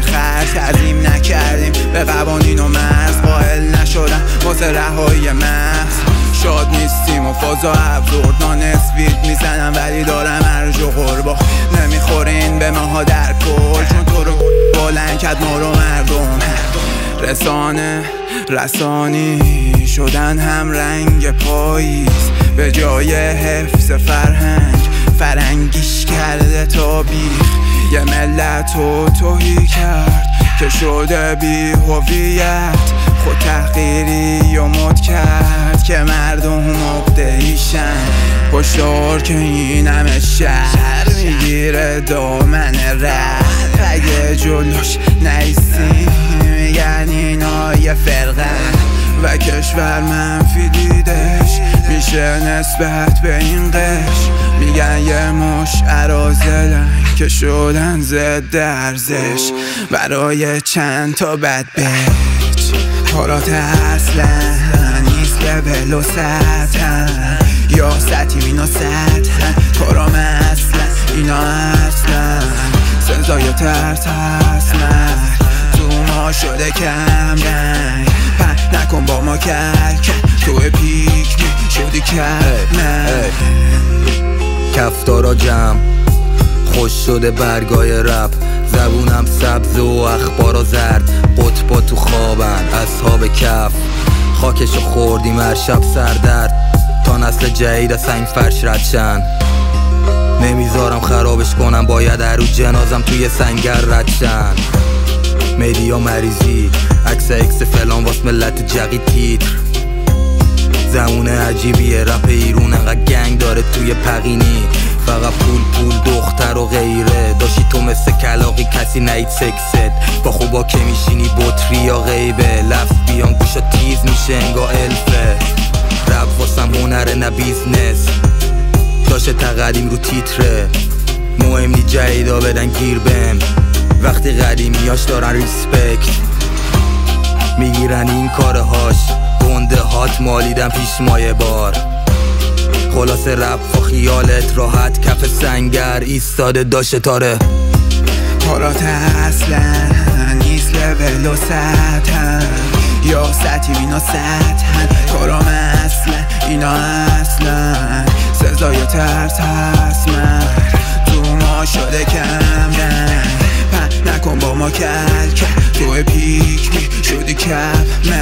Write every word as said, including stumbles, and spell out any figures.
خرج تعظیم نکردیم به قوانین و مرز، قائل نشدن واسه رهایی محض. شاد نیستیم و فازا ابزورد نانسوید میزنم ولی دارم ارج و قربا. نمیخورین به ماها در کل چون تو رو بلند کرد ما رو مردم. رسانه رسانی شدن هم رنگ پاییز، به جای حفظ فرهنگ فرنگیش کرده تا بیخ. یه ملت رو توهی کرد که شده بی هویت، خود تحقیری و مد کرد که مردم مقدهیشن. هشدار که این همه شهر میگیره دامن رد، اگه جلوش نیستیم میگن اینا یه فرقن و کشور منفی دیدش میشه نسبت به این قش. میگن یه مش ارازلن که شدن ضد ارزش برای چند تا بد بچ. حالات اصلا نیست لول و سطحن یا سطحی اینا سطحن، کارام اصلا اینا اصلا سزای ترس اسمک تو ما شده کم رنگ. پن نکن با ما کل تو پیک می شدی کل کفتارا جمع خوش شده برگای رپ، زبونم سبز و اخبارا زرد، قطبا تو خوابن اصحاب کف. خاکشو خوردیم هر شب سردرد تا نسل جدید از این فرش ردشن. نمیذارم خرابش کنم باید هر رو جنازم توی سنگر ردشن. میدیا مریضی عکس اکس فلان واس ملت جقی تیتر. زمون عجیبیه رپ ایرون انقدر گنگ داره توی پقینی، فقط پول پول دختر و غیره. داشتی تو مثل کلاقی کسی نهید سکست، با خوبا که میشینی بطری یا غیبه. لفظ بیان گوشا تیز میشه انگا الفه، رپ واسم هنره نه بیزنس. داشته تقدیم رو تیتره مهم نی جدیدا بدن گیر بهم، وقتی قدیمیاش دارن ریسپکت میگیرن این کارهاش. گنده هات مالیدن پیش مایه بار، خلاص رپ و خیالت راحت کف سنگر ایستاده داشته تاره. حالات اصلا نیست لول و سطحن یا سطحی اینا سطحن، کارام اصلا اینا اصلا سزای ترس اسمک تو ما شده کم رنگ. پن نکن با ما کل تو پیک می شدی کم